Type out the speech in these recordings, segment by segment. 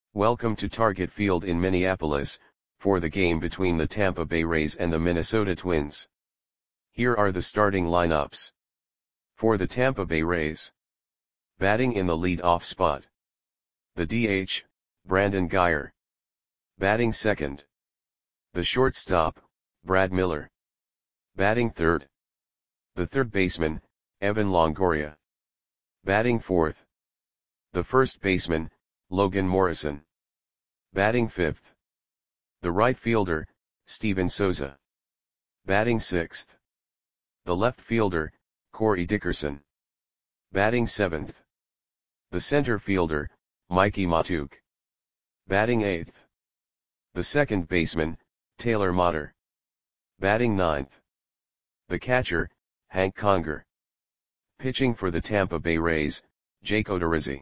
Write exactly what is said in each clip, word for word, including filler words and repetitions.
Welcome to Target Field in Minneapolis, for the game between the Tampa Bay Rays and the Minnesota Twins. Here are the starting lineups. For the Tampa Bay Rays. Batting in the lead-off spot. The D H, Brandon Guyer. Batting second. The shortstop, Brad Miller. Batting third. The third baseman, Evan Longoria. Batting fourth. The first baseman, Logan Morrison. Batting fifth. The right fielder, Steven Souza. Batting sixth. The left fielder, Corey Dickerson. Batting seventh. The center fielder, Mikie Mahtook. Batting eighth. The second baseman, Taylor Motter. Batting ninth. The catcher, Hank Conger. Pitching for the Tampa Bay Rays, Jake Odorizzi.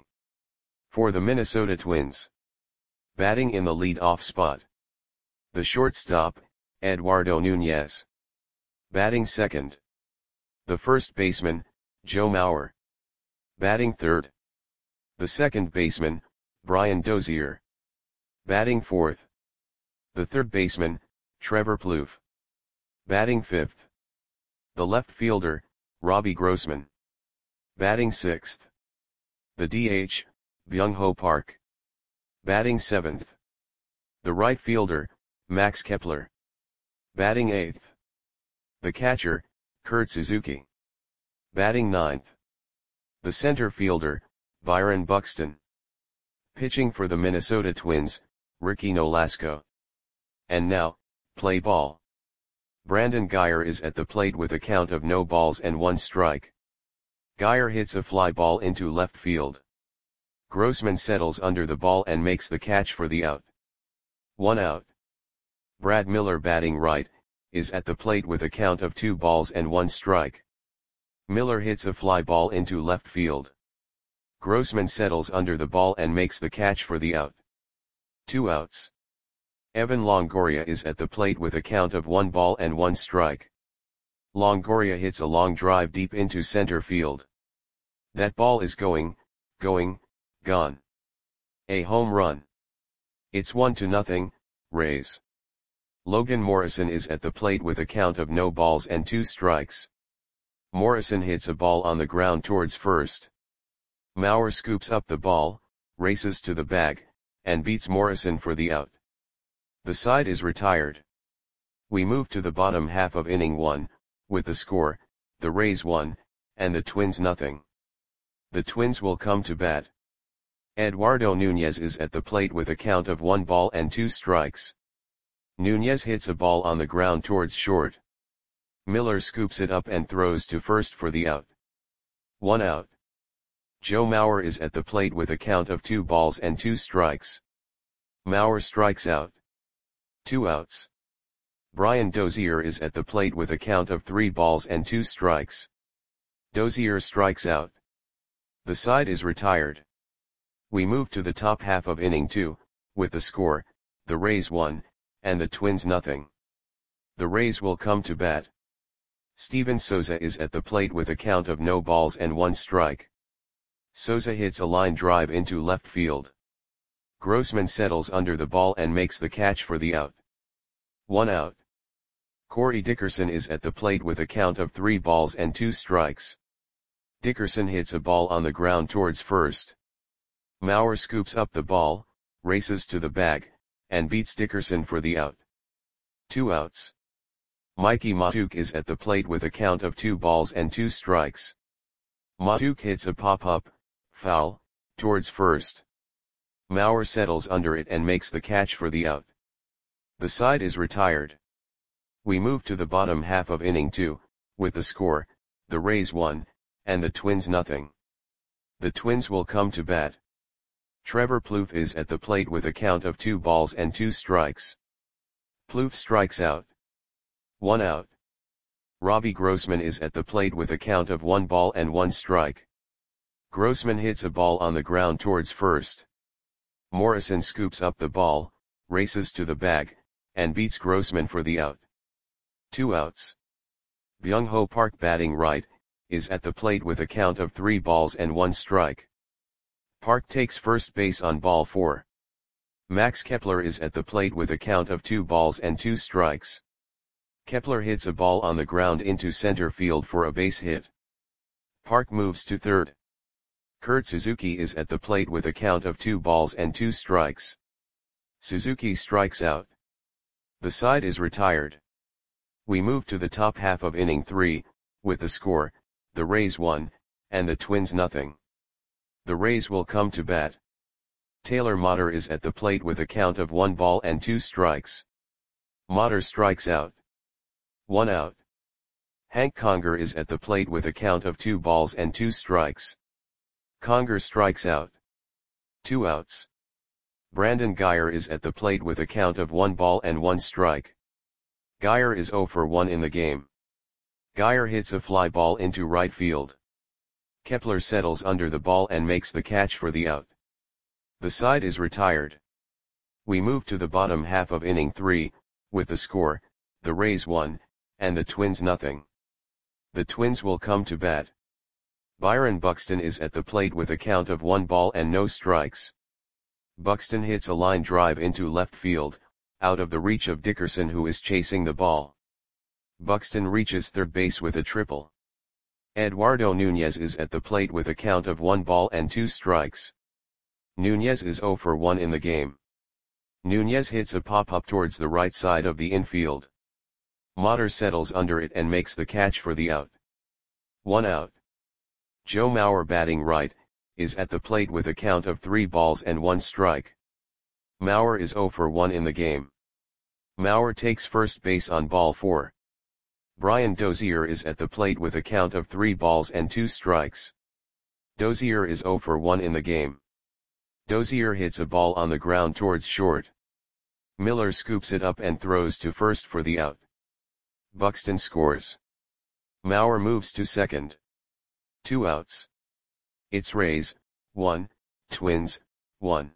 For the Minnesota Twins. Batting in the lead-off spot. The shortstop, Eduardo Nunez. Batting second. The first baseman, Joe Mauer. Batting third. The second baseman, Brian Dozier. Batting fourth. The third baseman, Trevor Plouffe. Batting fifth. The left fielder, Robbie Grossman. Batting sixth. The D H, Byung-Ho Park. Batting seventh. The right fielder, Max Kepler. Batting eighth. The catcher, Kurt Suzuki. Batting ninth. The center fielder, Byron Buxton. Pitching for the Minnesota Twins, Ricky Nolasco. And now, play ball. Brandon Guyer is at the plate with a count of no balls and one strike. Guyer hits a fly ball into left field. Grossman settles under the ball and makes the catch for the out. One out. Brad Miller, batting right, is at the plate with a count of two balls and one strike. Miller hits a fly ball into left field. Grossman settles under the ball and makes the catch for the out. Two outs. Evan Longoria is at the plate with a count of one ball and one strike. Longoria hits a long drive deep into center field. That ball is going, going, gone. A home run. It's one to nothing, Rays. Logan Morrison is at the plate with a count of no balls and two strikes. Morrison hits a ball on the ground towards first. Mauer scoops up the ball, races to the bag, and beats Morrison for the out. The side is retired. We move to the bottom half of inning one, with the score, the Rays one, and the Twins nothing. The Twins will come to bat. Eduardo Nunez is at the plate with a count of one ball and two strikes. Nunez hits a ball on the ground towards short. Miller scoops it up and throws to first for the out. One out. Joe Mauer is at the plate with a count of two balls and two strikes. Mauer strikes out. Two outs. Brian Dozier is at the plate with a count of three balls and two strikes. Dozier strikes out. The side is retired. We move to the top half of inning two, with the score, the Rays one, and the Twins nothing. The Rays will come to bat. Steven Souza is at the plate with a count of no balls and one strike. Souza hits a line drive into left field. Grossman settles under the ball and makes the catch for the out. One out. Corey Dickerson is at the plate with a count of three balls and two strikes. Dickerson hits a ball on the ground towards first. Mauer scoops up the ball, races to the bag, and beats Dickerson for the out. Two outs. Mikie Mahtook is at the plate with a count of two balls and two strikes. Mahtook hits a pop-up, foul, towards first. Mauer settles under it and makes the catch for the out. The side is retired. We move to the bottom half of inning two, with the score, the Rays one, and the Twins nothing. The Twins will come to bat. Trevor Plouffe is at the plate with a count of two balls and two strikes. Plouffe strikes out. One out. Robbie Grossman is at the plate with a count of one ball and one strike. Grossman hits a ball on the ground towards first. Morrison scoops up the ball, races to the bag, and beats Grossman for the out. Two outs. Byung-Ho Park, batting right, is at the plate with a count of three balls and one strike. Park takes first base on ball four. Max Kepler is at the plate with a count of two balls and two strikes. Kepler hits a ball on the ground into center field for a base hit. Park moves to third. Kurt Suzuki is at the plate with a count of two balls and two strikes. Suzuki strikes out. The side is retired. We move to the top half of inning three, with the score, the Rays one, and the Twins nothing. The Rays will come to bat. Taylor Motter is at the plate with a count of one ball and two strikes. Motter strikes out. One out. Hank Conger is at the plate with a count of two balls and two strikes. Conger strikes out. Two outs. Brandon Guyer is at the plate with a count of one ball and one strike. Guyer is zero for one in the game. Guyer hits a fly ball into right field. Kepler settles under the ball and makes the catch for the out. The side is retired. We move to the bottom half of inning three, with the score, the Rays one, and the Twins nothing. The Twins will come to bat. Byron Buxton is at the plate with a count of one ball and no strikes. Buxton hits a line drive into left field, out of the reach of Dickerson, who is chasing the ball. Buxton reaches third base with a triple. Eduardo Nunez is at the plate with a count of one ball and two strikes. Nunez is zero for one in the game. Nunez hits a pop-up towards the right side of the infield. Motter settles under it and makes the catch for the out. One out. Joe Mauer, batting right, is at the plate with a count of three balls and one strike. Mauer is zero for one in the game. Mauer takes first base on ball four. Brian Dozier is at the plate with a count of three balls and two strikes. Dozier is zero for one in the game. Dozier hits a ball on the ground towards short. Miller scoops it up and throws to first for the out. Buxton scores. Mauer moves to second. Two outs. It's Rays, one, Twins, one.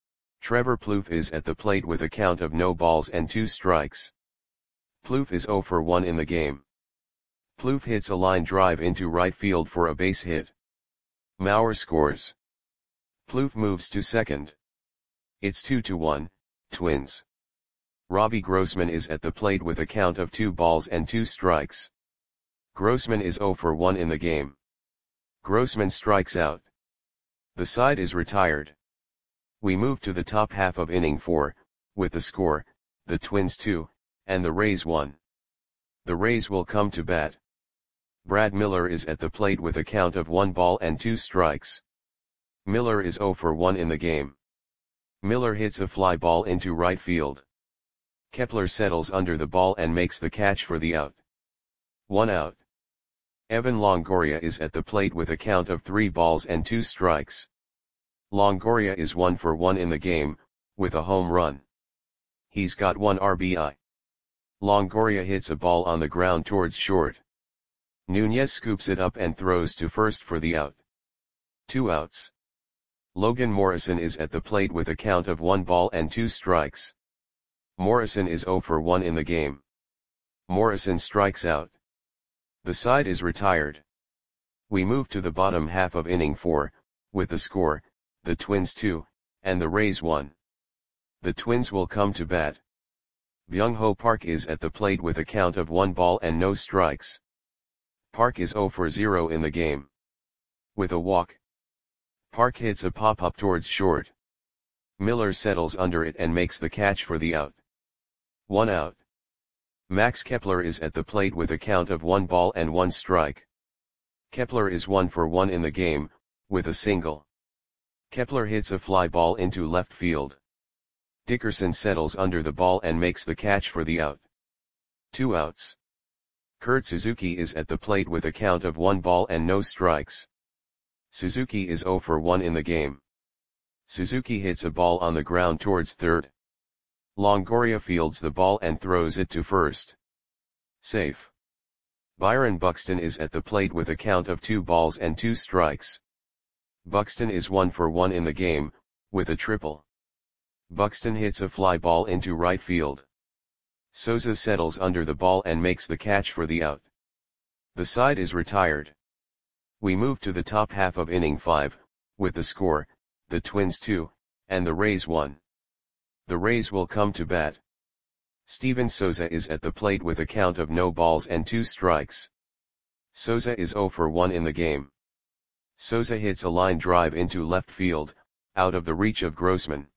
Trevor Plouffe is at the plate with a count of no balls and two strikes. Plouffe is zero for one in the game. Plouffe hits a line drive into right field for a base hit. Mauer scores. Plouffe moves to second. It's two to one, Twins. Robbie Grossman is at the plate with a count of two balls and two strikes. Grossman is zero for one in the game. Grossman strikes out. The side is retired. We move to the top half of inning four, with the score, the Twins two, and the Rays one. The Rays will come to bat. Brad Miller is at the plate with a count of one ball and two strikes. Miller is zero for one in the game. Miller hits a fly ball into right field. Kepler settles under the ball and makes the catch for the out. One out. Evan Longoria is at the plate with a count of three balls and two strikes. Longoria is one for one in the game, with a home run. He's got one R B I. Longoria hits a ball on the ground towards short. Nunez scoops it up and throws to first for the out. Two outs. Logan Morrison is at the plate with a count of one ball and two strikes. Morrison is zero for one in the game. Morrison strikes out. The side is retired. We move to the bottom half of inning four, with the score, the Twins two, and the Rays one. The Twins will come to bat. Byung-Ho Park is at the plate with a count of one ball and no strikes. Park is zero for zero in the game. With a walk. Park hits a pop-up towards short. Miller settles under it and makes the catch for the out. One out. Max Kepler is at the plate with a count of one ball and one strike. Kepler is one for one in the game, with a single. Kepler hits a fly ball into left field. Dickerson settles under the ball and makes the catch for the out. Two outs. Kurt Suzuki is at the plate with a count of one ball and no strikes. Suzuki is zero for one in the game. Suzuki hits a ball on the ground towards third. Longoria fields the ball and throws it to first. Safe. Byron Buxton is at the plate with a count of two balls and two strikes. Buxton is one for one in the game, with a triple. Buxton hits a fly ball into right field. Souza settles under the ball and makes the catch for the out. The side is retired. We move to the top half of inning five, with the score, the Twins two, and the Rays one. The Rays will come to bat. Steven Souza is at the plate with a count of no balls and two strikes. Souza is zero for one in the game. Souza hits a line drive into left field, out of the reach of Grossman.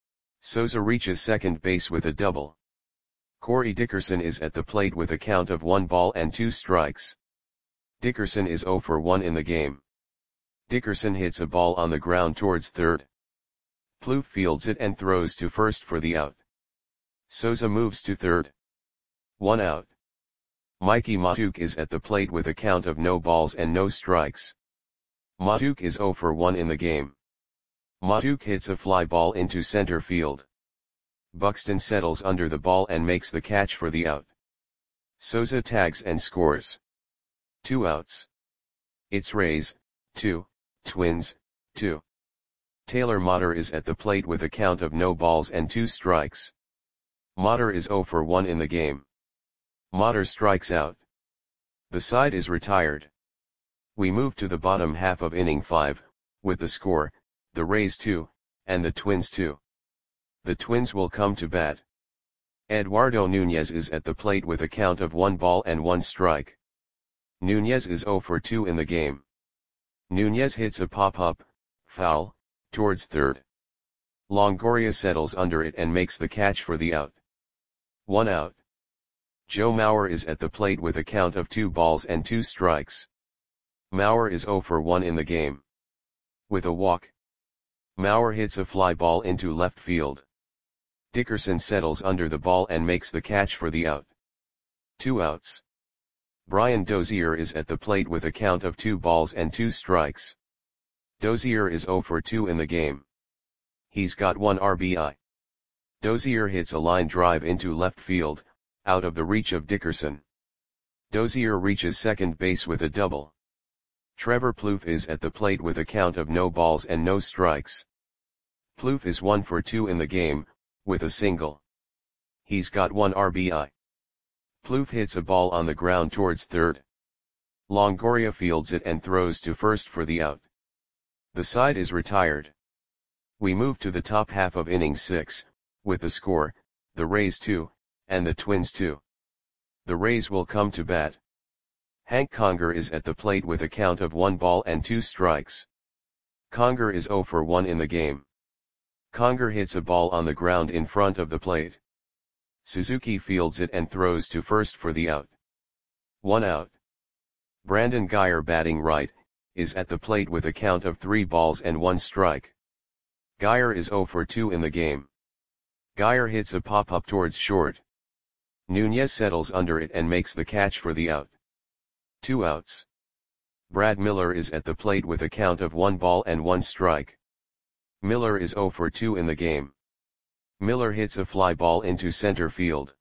Souza reaches second base with a double. Corey Dickerson is at the plate with a count of one ball and two strikes. Dickerson is zero for one in the game. Dickerson hits a ball on the ground towards third. Plouffe fields it and throws to first for the out. Souza moves to third. One out. Mikey Mahtook is at the plate with a count of no balls and no strikes. Mahtook is zero for one in the game. Mahtook hits a fly ball into center field. Buxton settles under the ball and makes the catch for the out. Souza tags and scores. Two outs. It's Rays, two, Twins, two. Taylor Motter is at the plate with a count of no balls and two strikes. Motter is zero for one in the game. Motter strikes out. The side is retired. We move to the bottom half of inning five, with the score, the Rays two, and the Twins two. The Twins will come to bat. Eduardo Nunez is at the plate with a count of one ball and one strike. Nunez is zero for two in the game. Nunez hits a pop-up, foul, towards third. Longoria settles under it and makes the catch for the out. One out. Joe Mauer is at the plate with a count of two balls and two strikes. Mauer is zero for one in the game. With a walk. Mauer hits a fly ball into left field. Dickerson settles under the ball and makes the catch for the out. Two outs. Brian Dozier is at the plate with a count of two balls and two strikes. Dozier is zero for two in the game. He's got one R B I. Dozier hits a line drive into left field, out of the reach of Dickerson. Dozier reaches second base with a double. Trevor Plouffe is at the plate with a count of no balls and no strikes. Plouffe is one for two in the game, with a single. He's got one R B I. Plouffe hits a ball on the ground towards third. Longoria fields it and throws to first for the out. The side is retired. We move to the top half of inning six, with the score, the Rays two, and the Twins two. The Rays will come to bat. Hank Conger is at the plate with a count of one ball and two strikes. Conger is zero for one in the game. Conger hits a ball on the ground in front of the plate. Suzuki fields it and throws to first for the out. One out. Brandon Guyer, batting right, is at the plate with a count of three balls and one strike. Guyer is zero for two in the game. Guyer hits a pop-up towards short. Nunez settles under it and makes the catch for the out. Two outs. Brad Miller is at the plate with a count of one ball and one strike. Miller is zero for two in the game. Miller hits a fly ball into center field.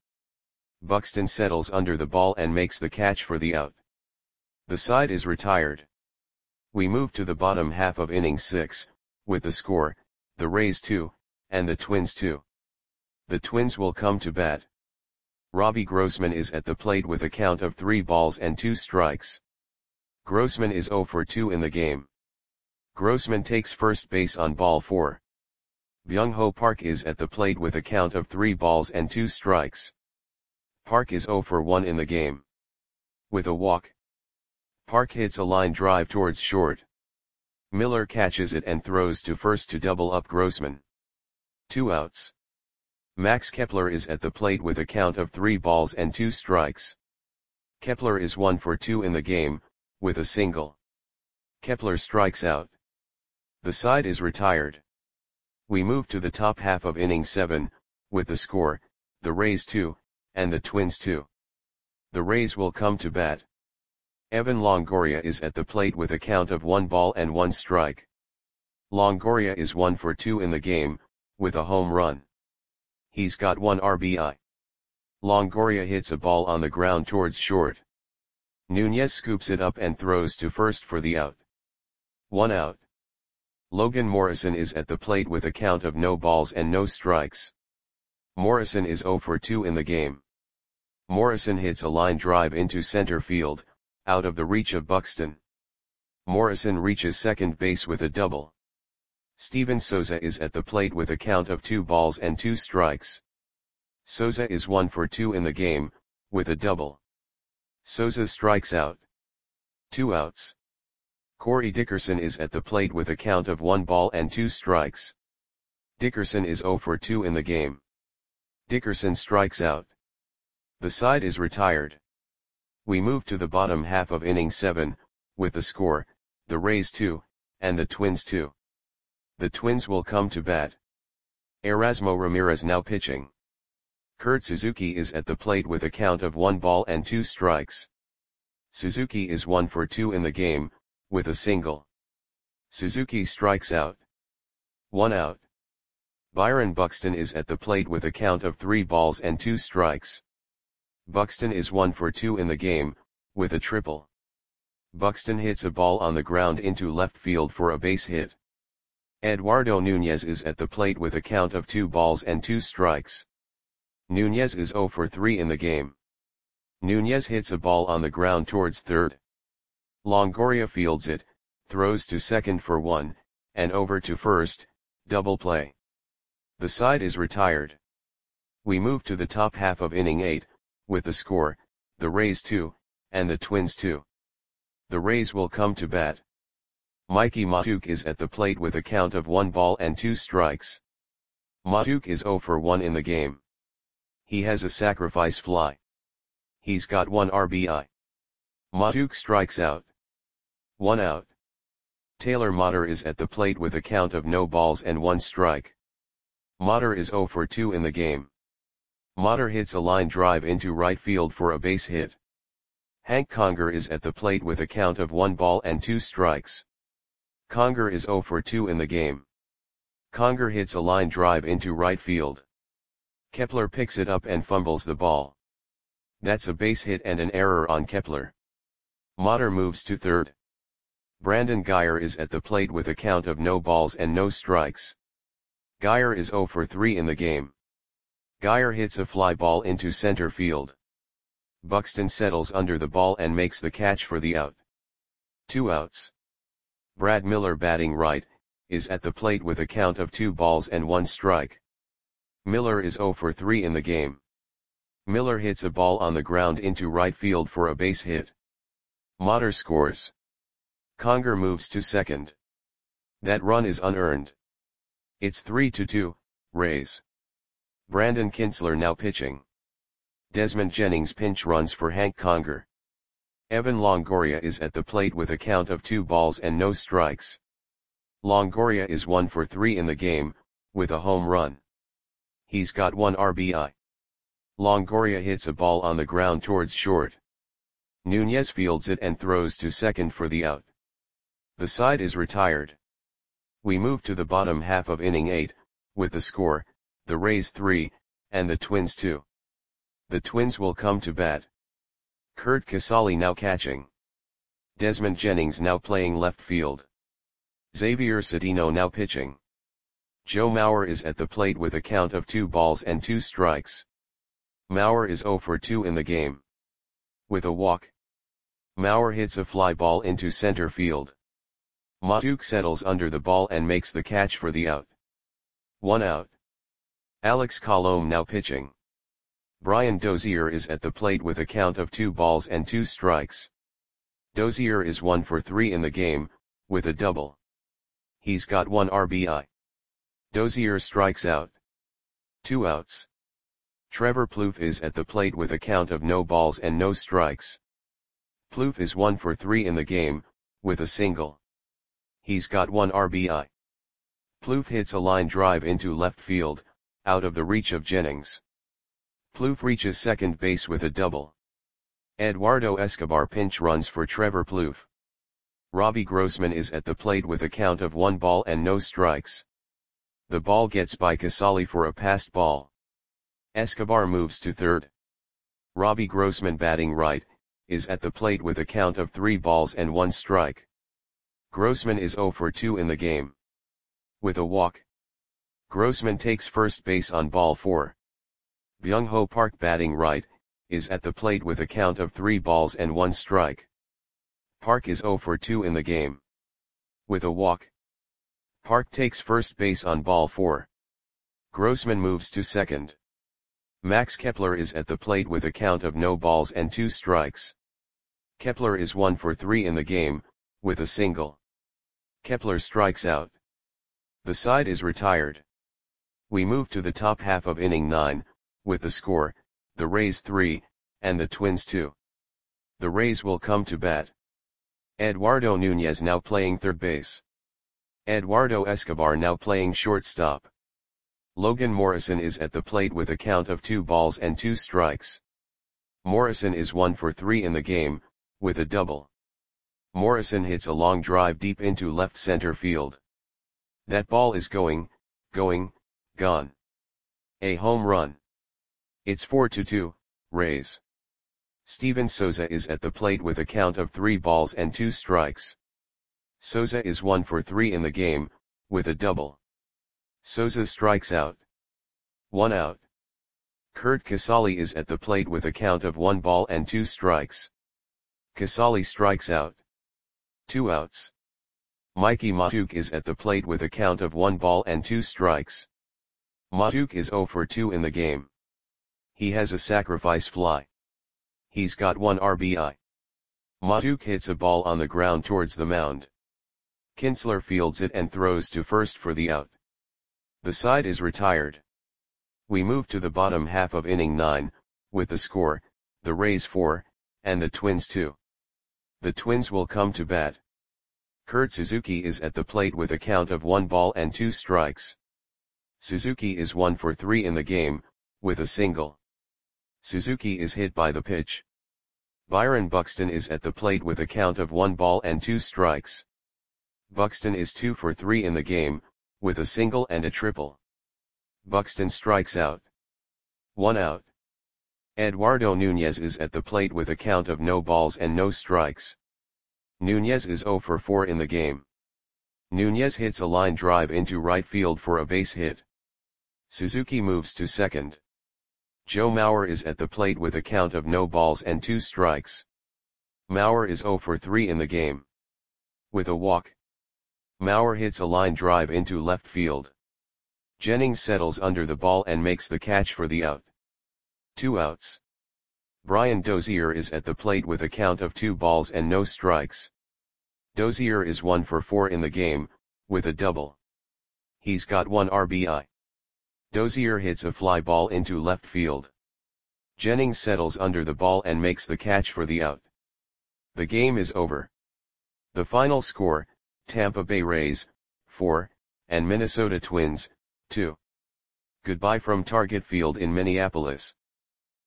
Buxton settles under the ball and makes the catch for the out. The side is retired. We move to the bottom half of inning six, with the score, the Rays two, and the Twins two. The Twins will come to bat. Robbie Grossman is at the plate with a count of three balls and two strikes. Grossman is zero for two in the game. Grossman takes first base on ball four. Byung-Ho Park is at the plate with a count of three balls and two strikes. Park is zero for one in the game. With a walk. Park hits a line drive towards short. Miller catches it and throws to first to double up Grossman. Two outs. Max Kepler is at the plate with a count of three balls and two strikes. Kepler is one for two in the game, with a single. Kepler strikes out. The side is retired. We move to the top half of inning seven, with the score, the Rays two, and the Twins two. The Rays will come to bat. Evan Longoria is at the plate with a count of one ball and one strike. Longoria is one for two in the game, with a home run. He's got one R B I. Longoria hits a ball on the ground towards short. Nunez scoops it up and throws to first for the out. One out. Logan Morrison is at the plate with a count of no balls and no strikes. Morrison is zero for two in the game. Morrison hits a line drive into center field, out of the reach of Buxton. Morrison reaches second base with a double. Steven Souza is at the plate with a count of two balls and two strikes. Souza is one for two in the game, with a double. Souza strikes out. Two outs. Corey Dickerson is at the plate with a count of one ball and two strikes. Dickerson is zero for two in the game. Dickerson strikes out. The side is retired. We move to the bottom half of inning seven, with the score, the Rays two, and the Twins two. The Twins will come to bat. Erasmo Ramirez now pitching. Kurt Suzuki is at the plate with a count of one ball and two strikes. Suzuki is one for two in the game, with a single. Suzuki strikes out. One out. Byron Buxton is at the plate with a count of three balls and two strikes. Buxton is one for two in the game, with a triple. Buxton hits a ball on the ground into left field for a base hit. Eduardo Nunez is at the plate with a count of two balls and two strikes. Nunez is zero for three in the game. Nunez hits a ball on the ground towards third. Longoria fields it, throws to second for one, and over to first, double play. The side is retired. We move to the top half of inning eight, with the score, the Rays two, and the Twins two. The Rays will come to bat. Mikey Mahtook is at the plate with a count of one ball and two strikes. Mahtook is zero for one in the game. He has a sacrifice fly. He's got one R B I. Mahtook strikes out. One out. Taylor Motter is at the plate with a count of no balls and one strike. Motter is zero for two in the game. Motter hits a line drive into right field for a base hit. Hank Conger is at the plate with a count of one ball and two strikes. Conger is zero for two in the game. Conger hits a line drive into right field. Kepler picks it up and fumbles the ball. That's a base hit and an error on Kepler. Motter moves to third. Brandon Guyer is at the plate with a count of no balls and no strikes. Guyer is zero for three in the game. Guyer hits a fly ball into center field. Buxton settles under the ball and makes the catch for the out. Two outs. Brad Miller batting right, is at the plate with a count of two balls and one strike. Miller is zero for three in the game. Miller hits a ball on the ground into right field for a base hit. Motter scores. Conger moves to second. That run is unearned. It's three to two, Rays. Brandon Kintzler now pitching. Desmond Jennings pinch runs for Hank Conger. Evan Longoria is at the plate with a count of two balls and no strikes. Longoria is one for three in the game, with a home run. He's got one R B I. Longoria hits a ball on the ground towards short. Nunez fields it and throws to second for the out. The side is retired. We move to the bottom half of inning eight, with the score, the Rays three, and the Twins two. The Twins will come to bat. Curt Casali now catching. Desmond Jennings now playing left field. Xavier Cedeno now pitching. Joe Mauer is at the plate with a count of two balls and two strikes. Mauer is zero for two in the game. With a walk. Mauer hits a fly ball into center field. Mahtook settles under the ball and makes the catch for the out. One out. Alex Colomé now pitching. Brian Dozier is at the plate with a count of two balls and two strikes. Dozier is one for three in the game, with a double. He's got one R B I. Dozier strikes out. Two outs. Trevor Plouffe is at the plate with a count of no balls and no strikes. Plouffe is one for three in the game, with a single. He's got one R B I. Plouffe hits a line drive into left field, out of the reach of Jennings. Plouffe reaches second base with a double. Eduardo Escobar pinch runs for Trevor Plouffe. Robbie Grossman is at the plate with a count of one ball and no strikes. The ball gets by Casali for a passed ball. Escobar moves to third. Robbie Grossman batting right, is at the plate with a count of three balls and one strike. Grossman is zero for two in the game. With a walk. Grossman takes first base on ball four. Byung-Ho Park batting right, is at the plate with a count of three balls and one strike. Park is zero for two in the game. With a walk. Park takes first base on ball four. Grossman moves to second. Max Kepler is at the plate with a count of no balls and two strikes. Kepler is one for three in the game, with a single. Kepler strikes out. The side is retired. We move to the top half of inning nine, with the score, the Rays three, and the Twins two. The Rays will come to bat. Eduardo Nunez now playing third base. Eduardo Escobar now playing shortstop. Logan Morrison is at the plate with a count of two balls and two strikes. Morrison is one for three in the game, with a double. Morrison hits a long drive deep into left center field. That ball is going, going, gone. A home run. It's four to two, Rays. Steven Souza is at the plate with a count of three balls and two strikes. Souza is one for three in the game, with a double. Souza strikes out. One out. Curt Casali is at the plate with a count of one ball and two strikes. Casali strikes out. Two outs. Mikey Mahtook is at the plate with a count of one ball and two strikes. Mahtook is zero for two in the game. He has a sacrifice fly. He's got one R B I. Mahtook hits a ball on the ground towards the mound. Kinsler fields it and throws to first for the out. The side is retired. We move to the bottom half of inning nine, with the score, the Rays four, and the Twins two. The Twins will come to bat. Kurt Suzuki is at the plate with a count of one ball and two strikes. Suzuki is one for three in the game, with a single. Suzuki is hit by the pitch. Byron Buxton is at the plate with a count of one ball and two strikes. Buxton is two for three in the game, with a single and a triple. Buxton strikes out. One out. Eduardo Nunez is at the plate with a count of no balls and no strikes. Nunez is zero for four in the game. Nunez hits a line drive into right field for a base hit. Suzuki moves to second. Joe Mauer is at the plate with a count of no balls and two strikes. Mauer is zero for three in the game. With a walk. Mauer hits a line drive into left field. Jennings settles under the ball and makes the catch for the out. Two outs. Brian Dozier is at the plate with a count of two balls and no strikes. Dozier is one for four in the game, with a double. He's got one R B I. Dozier hits a fly ball into left field. Jennings settles under the ball and makes the catch for the out. The game is over. The final score, Tampa Bay Rays, four, and Minnesota Twins, two. Goodbye from Target Field in Minneapolis.